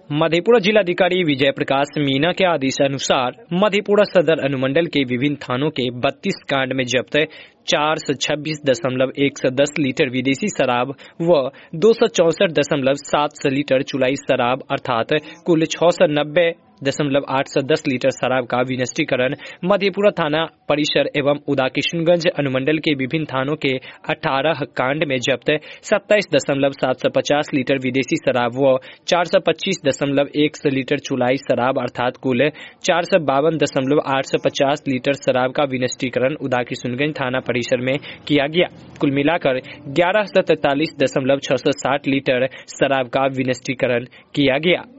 मधेपुरा जिलाधिकारी विजय प्रकाश मीणा के आदेशानुसार मधेपुरा सदर अनुमंडल के विभिन्न थानों के 32 कांड में जब्त 426.110 लीटर विदेशी शराब व 264.700 लीटर चुलाई शराब अर्थात कुल 690.810 लीटर शराब का विनिष्टीकरण मधेपुरा थाना परिसर एवं उदाकिशुनगंज अनुमंडल के विभिन्न थानों के 18 कांड में जब्त 27.750 लीटर विदेशी शराब व 425.1 लीटर चुलाई शराब अर्थात कुल 452.850 लीटर शराब का विनिष्टीकरण उदाकिशुनगंज थाना परिसर में किया गया। कुल मिलाकर 1143.660 लीटर शराब का विनिष्टीकरण किया गया।